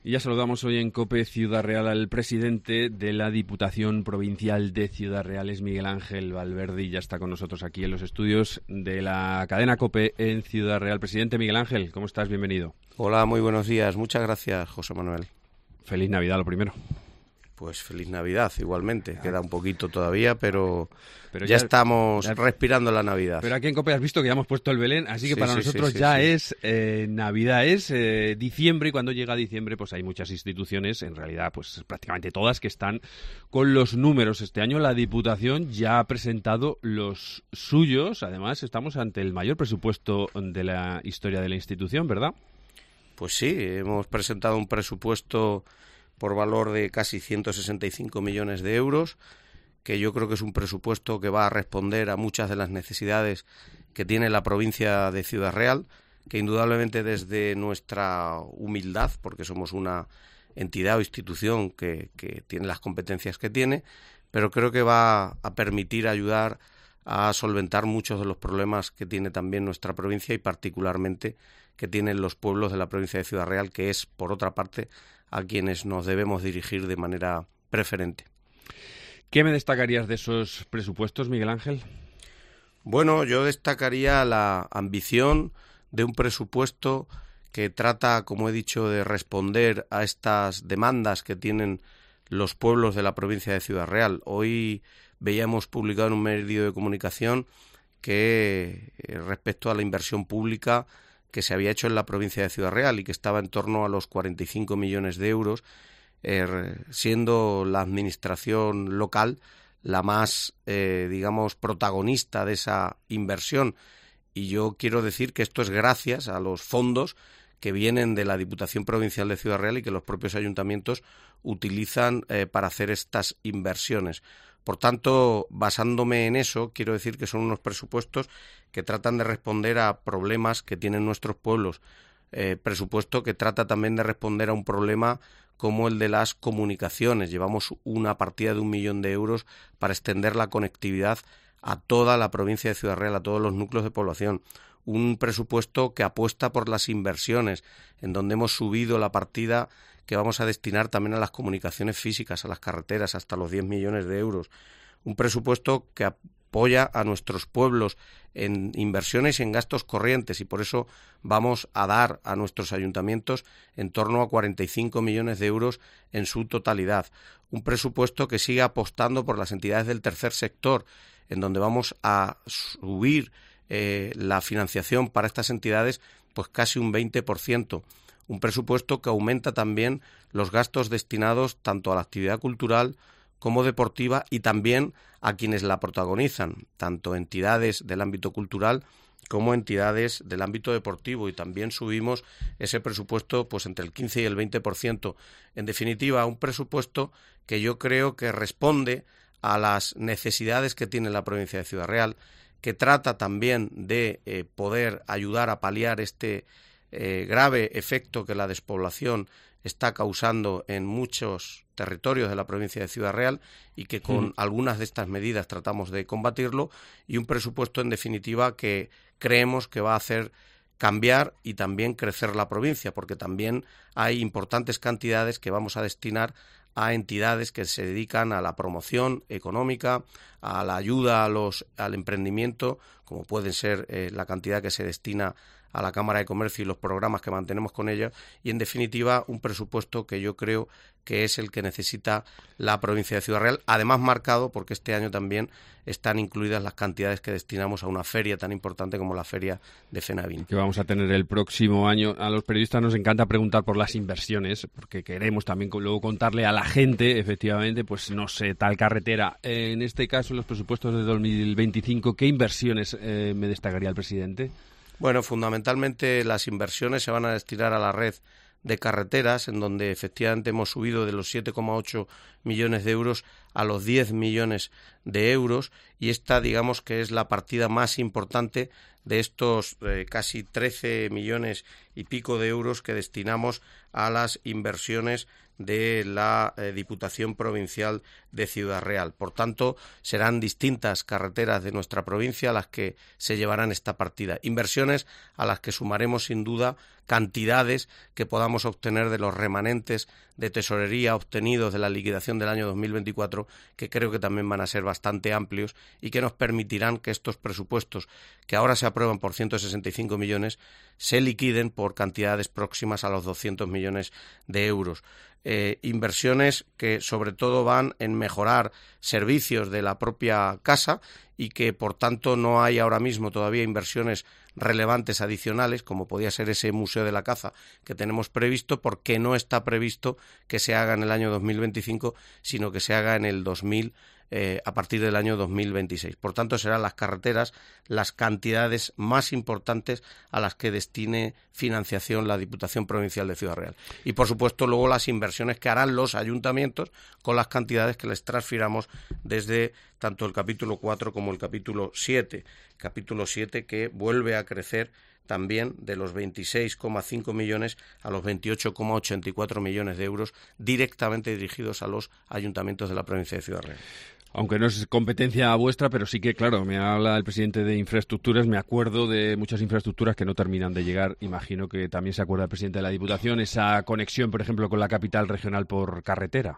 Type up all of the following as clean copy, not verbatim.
Y ya saludamos hoy en COPE Ciudad Real al presidente de la Diputación Provincial de Ciudad Real, es Miguel Ángel Valverde, y ya está con nosotros aquí en los estudios de la cadena COPE en Ciudad Real. Presidente Miguel Ángel, ¿cómo estás? Bienvenido. Hola, muy buenos días. Muchas gracias, José Manuel. Feliz Navidad, lo primero. Pues feliz Navidad, igualmente. Queda un poquito todavía, pero ya estamos respirando la Navidad. Pero aquí en COPE has visto que ya hemos puesto el Belén, así que para nosotros es Navidad, es diciembre, y cuando llega diciembre pues hay muchas instituciones, en realidad pues prácticamente todas, que están con los números. Este año la Diputación ya ha presentado los suyos, además estamos ante el mayor presupuesto de la historia de la institución, ¿verdad? Pues sí, hemos presentado un presupuesto por valor de casi 165 millones de euros, que yo creo que es un presupuesto que va a responder a muchas de las necesidades que tiene la provincia de Ciudad Real, que indudablemente desde nuestra humildad, porque somos una entidad o institución que tiene las competencias que tiene, pero creo que va a permitir ayudar a solventar muchos de los problemas que tiene también nuestra provincia y particularmente que tienen los pueblos de la provincia de Ciudad Real, que es, por otra parte, a quienes nos debemos dirigir de manera preferente. ¿Qué me destacarías de esos presupuestos, Miguel Ángel? Bueno, yo destacaría la ambición de un presupuesto que trata, como he dicho, de responder a estas demandas que tienen los pueblos de la provincia de Ciudad Real. Hoy veíamos publicado en un medio de comunicación que respecto a la inversión pública que se había hecho en la provincia de Ciudad Real y que estaba en torno a los 45 millones de euros, siendo la administración local la más, protagonista de esa inversión. Y yo quiero decir que esto es gracias a los fondos que vienen de la Diputación Provincial de Ciudad Real y que los propios ayuntamientos utilizan para hacer estas inversiones. Por tanto, basándome en eso, quiero decir que son unos presupuestos que tratan de responder a problemas que tienen nuestros pueblos. Presupuesto que trata también de responder a un problema como el de las comunicaciones. Llevamos una partida de 1 millón de euros para extender la conectividad a toda la provincia de Ciudad Real, a todos los núcleos de población. Un presupuesto que apuesta por las inversiones, en donde hemos subido la partida que vamos a destinar también a las comunicaciones físicas, a las carreteras, hasta los 10 millones de euros. Un presupuesto que apoya a nuestros pueblos en inversiones y en gastos corrientes, y por eso vamos a dar a nuestros ayuntamientos en torno a 45 millones de euros en su totalidad. Un presupuesto que sigue apostando por las entidades del tercer sector, en donde vamos a subir la financiación para estas entidades pues casi un 20%. Un presupuesto que aumenta también los gastos destinados tanto a la actividad cultural como deportiva y también a quienes la protagonizan, tanto entidades del ámbito cultural como entidades del ámbito deportivo, y también subimos ese presupuesto pues entre el 15 y el 20%. En definitiva, un presupuesto que yo creo que responde a las necesidades que tiene la provincia de Ciudad Real, que trata también de poder ayudar a paliar este grave efecto que la despoblación está causando en muchos territorios de la provincia de Ciudad Real y que con algunas de estas medidas tratamos de combatirlo, y un presupuesto en definitiva que creemos que va a hacer cambiar y también crecer la provincia, porque también hay importantes cantidades que vamos a destinar a entidades que se dedican a la promoción económica, a la ayuda al emprendimiento, como pueden ser la cantidad que se destina a la Cámara de Comercio y los programas que mantenemos con ella, y en definitiva un presupuesto que yo creo que es el que necesita la provincia de Ciudad Real, además marcado porque este año también están incluidas las cantidades que destinamos a una feria tan importante como la feria de FENAVIN. Que vamos a tener el próximo año. A los periodistas nos encanta preguntar por las inversiones, porque queremos también luego contarle a la gente, efectivamente, pues no sé, tal carretera. En este caso, en los presupuestos de 2025, ¿qué inversiones me destacaría el presidente? Bueno, fundamentalmente las inversiones se van a destinar a la red de carreteras, en donde efectivamente hemos subido de los 7,8 millones de euros a los 10 millones de euros, y esta digamos que es la partida más importante de estos casi 13 millones y pico de euros que destinamos a las inversiones de la Diputación Provincial de Ciudad Real. Por tanto, serán distintas carreteras de nuestra provincia las que se llevarán esta partida. Inversiones a las que sumaremos sin duda cantidades que podamos obtener de los remanentes de tesorería obtenidos de la liquidación del año 2024, que creo que también van a ser bastante amplios y que nos permitirán que estos presupuestos, que ahora se aprueban por 165 millones, se liquiden por cantidades próximas a los 200 millones de euros. Inversiones que sobre todo van en mejorar servicios de la propia casa y que por tanto no hay ahora mismo todavía inversiones relevantes adicionales, como podía ser ese Museo de la Caza que tenemos previsto, porque no está previsto que se haga en el año 2025, sino que se haga en el a partir del año 2026. Por tanto, serán las carreteras las cantidades más importantes a las que destine financiación la Diputación Provincial de Ciudad Real. Y, por supuesto, luego las inversiones que harán los ayuntamientos con las cantidades que les transfiramos desde tanto el capítulo 4 como el capítulo 7. Capítulo 7 que vuelve a crecer también de los 26,5 millones a los 28,84 millones de euros directamente dirigidos a los ayuntamientos de la provincia de Ciudad Real. Aunque no es competencia vuestra, pero sí que, claro, me habla el presidente de infraestructuras, me acuerdo de muchas infraestructuras que no terminan de llegar. Imagino que también se acuerda el presidente de la Diputación, esa conexión, por ejemplo, con la capital regional por carretera.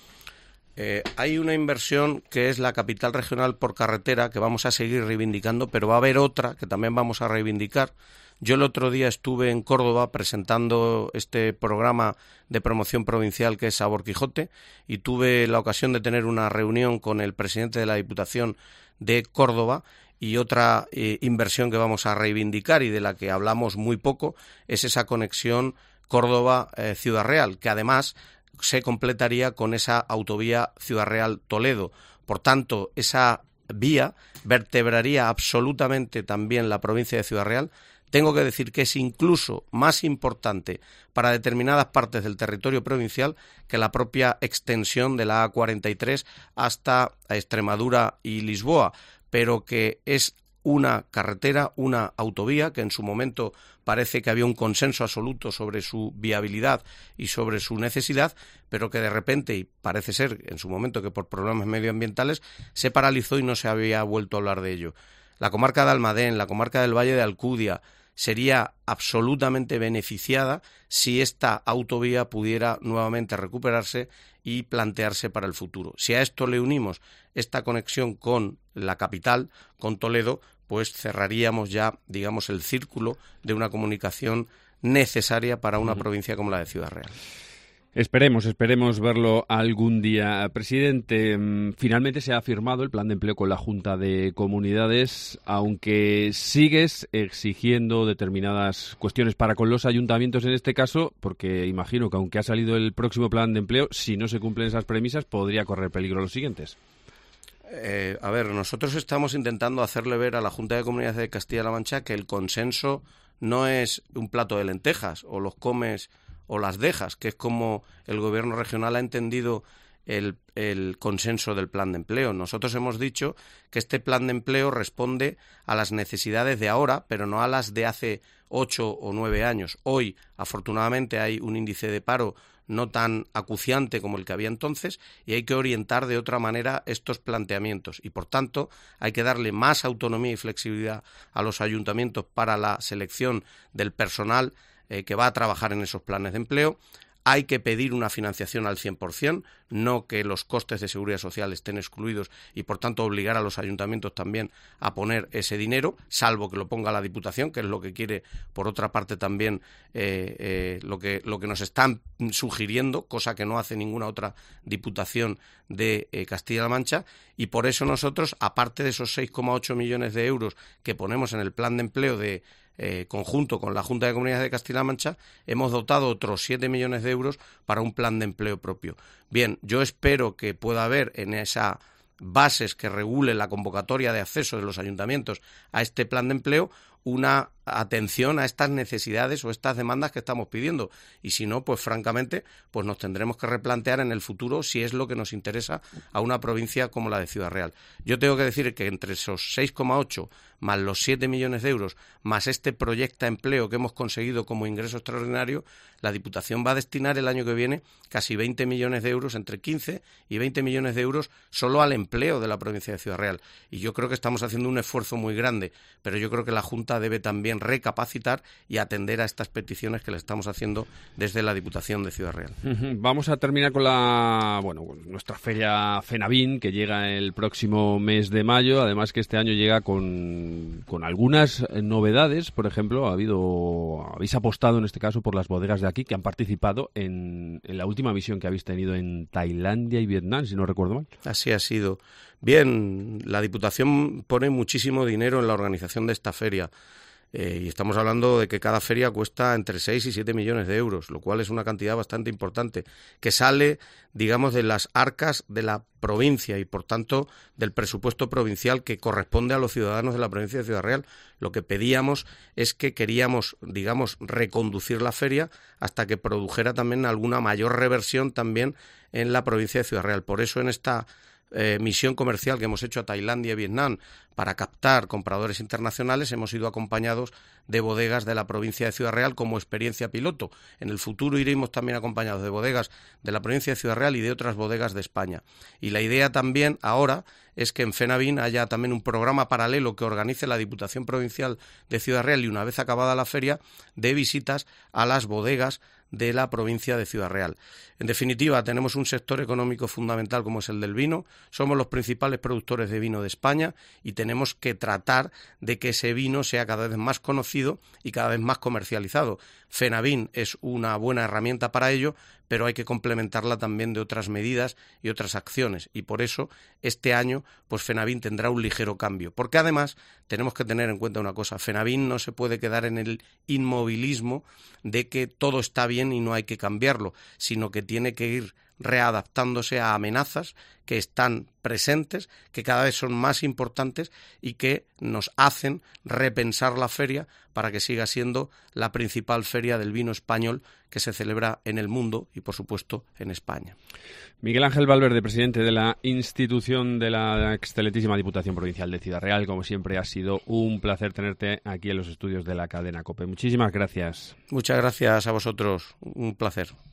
Hay una inversión que es la capital regional por carretera que vamos a seguir reivindicando, pero va a haber otra que también vamos a reivindicar. Yo el otro día estuve en Córdoba presentando este programa de promoción provincial que es Sabor Quijote y tuve la ocasión de tener una reunión con el presidente de la Diputación de Córdoba y otra inversión que vamos a reivindicar y de la que hablamos muy poco es esa conexión Córdoba-Ciudad Real, que además se completaría con esa autovía Ciudad Real-Toledo. Por tanto, esa vía vertebraría absolutamente también la provincia de Ciudad Real. Tengo que decir que es incluso más importante para determinadas partes del territorio provincial que la propia extensión de la A43 hasta Extremadura y Lisboa, pero que es una carretera, una autovía que en su momento parece que había un consenso absoluto sobre su viabilidad y sobre su necesidad, pero que de repente, y parece ser en su momento que por problemas medioambientales, se paralizó y no se había vuelto a hablar de ello. La comarca de Almadén, la comarca del Valle de Alcudia, sería absolutamente beneficiada si esta autovía pudiera nuevamente recuperarse y plantearse para el futuro. Si a esto le unimos esta conexión con la capital, con Toledo, pues cerraríamos ya, digamos, el círculo de una comunicación necesaria para una provincia como la de Ciudad Real. Esperemos verlo algún día. Presidente, finalmente se ha firmado el plan de empleo con la Junta de Comunidades, aunque sigues exigiendo determinadas cuestiones para con los ayuntamientos en este caso, porque imagino que aunque ha salido el próximo plan de empleo, si no se cumplen esas premisas, podría correr peligro los siguientes. Nosotros estamos intentando hacerle ver a la Junta de Comunidades de Castilla-La Mancha que el consenso no es un plato de lentejas, o los comes o las dejas, que es como el gobierno regional ha entendido el consenso del plan de empleo. Nosotros hemos dicho que este plan de empleo responde a las necesidades de ahora, pero no a las de hace 8 o 9 años. Hoy, afortunadamente, hay un índice de paro no tan acuciante como el que había entonces y hay que orientar de otra manera estos planteamientos y, por tanto, hay que darle más autonomía y flexibilidad a los ayuntamientos para la selección del personal que va a trabajar en esos planes de empleo. Hay que pedir una financiación al 100%, no que los costes de seguridad social estén excluidos y, por tanto, obligar a los ayuntamientos también a poner ese dinero, salvo que lo ponga la Diputación, que es lo que quiere, por otra parte, también lo que nos están sugiriendo, cosa que no hace ninguna otra Diputación de Castilla-La Mancha, y por eso nosotros, aparte de esos 6,8 millones de euros que ponemos en el plan de empleo de conjunto con la Junta de Comunidades de Castilla-La Mancha, hemos dotado otros 7 millones de euros para un plan de empleo propio. Bien, yo espero que pueda haber en esa bases que regule la convocatoria de acceso de los ayuntamientos a este plan de empleo una atención a estas necesidades o estas demandas que estamos pidiendo, y si no, pues francamente, pues nos tendremos que replantear en el futuro si es lo que nos interesa a una provincia como la de Ciudad Real. Yo tengo que decir que entre esos 6,8 más los 7 millones de euros, más este proyecto empleo que hemos conseguido como ingreso extraordinario, la Diputación va a destinar el año que viene casi 20 millones de euros, entre 15 y 20 millones de euros solo al empleo de la provincia de Ciudad Real. Y yo creo que estamos haciendo un esfuerzo muy grande, pero yo creo que la Junta debe también recapacitar y atender a estas peticiones que le estamos haciendo desde la Diputación de Ciudad Real. Vamos a terminar con nuestra feria FENAVIN, que llega el próximo mes de mayo, además que este año llega con algunas novedades. Por ejemplo, habéis apostado en este caso por las bodegas de aquí que han participado en la última misión que habéis tenido en Tailandia y Vietnam, si no recuerdo mal. Así ha sido. Bien, la Diputación pone muchísimo dinero en la organización de esta feria. Y estamos hablando de que cada feria cuesta entre 6 y 7 millones de euros, lo cual es una cantidad bastante importante, que sale, digamos, de las arcas de la provincia y, por tanto, del presupuesto provincial que corresponde a los ciudadanos de la provincia de Ciudad Real. Lo que pedíamos es que queríamos, digamos, reconducir la feria hasta que produjera también alguna mayor reversión también en la provincia de Ciudad Real. Por eso, en esta misión comercial que hemos hecho a Tailandia y Vietnam para captar compradores internacionales, hemos ido acompañados de bodegas de la provincia de Ciudad Real como experiencia piloto. En el futuro iremos también acompañados de bodegas de la provincia de Ciudad Real y de otras bodegas de España. Y la idea también ahora es que en FENAVIN haya también un programa paralelo que organice la Diputación Provincial de Ciudad Real, y una vez acabada la feria, de visitas a las bodegas de la provincia de Ciudad Real. En definitiva, tenemos un sector económico fundamental como es el del vino, somos los principales productores de vino de España y tenemos que tratar de que ese vino sea cada vez más conocido y cada vez más comercializado. FENAVIN es una buena herramienta para ello, pero hay que complementarla también de otras medidas y otras acciones, y por eso este año pues FENAVIN tendrá un ligero cambio, porque además tenemos que tener en cuenta una cosa: FENAVIN no se puede quedar en el inmovilismo de que todo está bien y no hay que cambiarlo, sino que tiene que ir readaptándose a amenazas que están presentes, que cada vez son más importantes y que nos hacen repensar la feria para que siga siendo la principal feria del vino español que se celebra en el mundo y, por supuesto, en España. Miguel Ángel Valverde, presidente de la institución de la excelentísima Diputación Provincial de Ciudad Real. Como siempre, ha sido un placer tenerte aquí en los estudios de la cadena COPE. Muchísimas gracias. Muchas gracias a vosotros. Un placer.